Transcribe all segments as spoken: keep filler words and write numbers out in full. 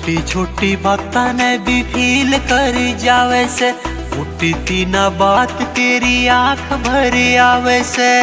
छोटी छोटी बातां ने भी फील कर जावे से, उठती ना बात तेरी आंख भर आवे से।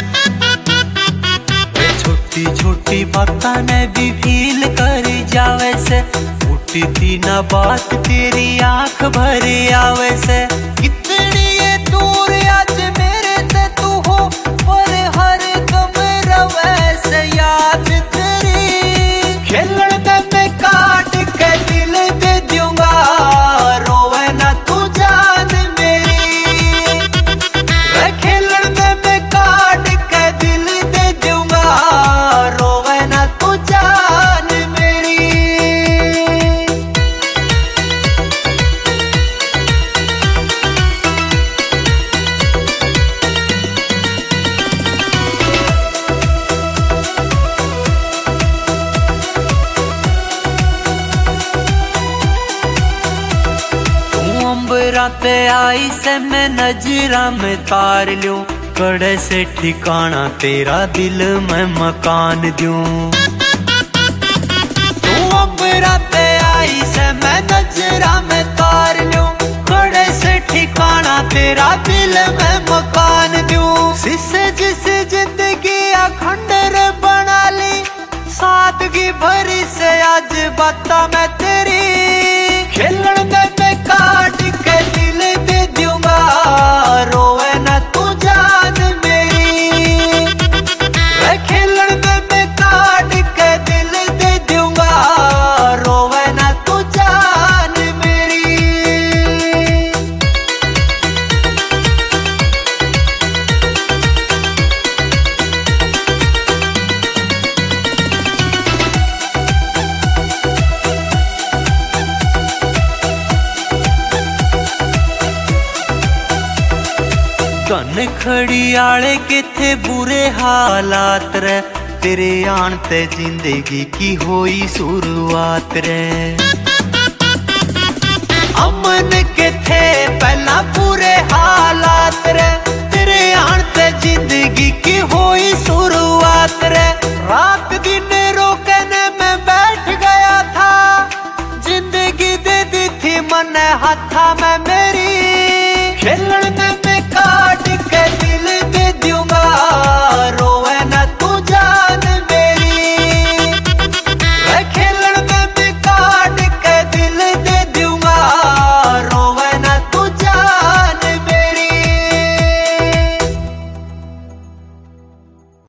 छोटी छोटी बातां ने भी फील कर जावे से, उठती ना बात तेरी आंख भर आवे से। कितनी ये दूर आज मेरे ते तू हो, पर हर दम रवे से याद तेरी। खेलण दे मैं काट के दिल दे दूंगा, रोवे ना तू जान मेरी। रे खेलण दे मैं काट के दिल दे दूंगा, रोवे ना तू जान मेरी। रात आई से मैं नजरा में तार लूं, कड़े से ठिकाना तेरा दिल में मकान दूं। तू अब रात आई से मैं नजरा में तार लूं, कड़े से ठिकाना तेरा दिल में मकान दूं। जिसे जिस जिंदगी अखंडर बना ली, सादगी भरी से आज बाता मैं तेरी। खेलण दे मैं काट के दिल दे दूंगा, रोवे ना तू जान मेरी। रे खेलण दे मैं काट के दिल दे दूंगा, रोवे ना तू जान मेरी। कन खड़ी आले किथे बुरे हालात रे, तेरे आन ते जिंदगी की होई शुरुआत रे। अमन के थे पहला बुरे हालात रे, तेरे आन ते जिंदगी की होई शुरुआत रे। रात दिन रोकने में बैठ गया था, जिंदगी दे दी थी मन हाथा में मेरी। खेलण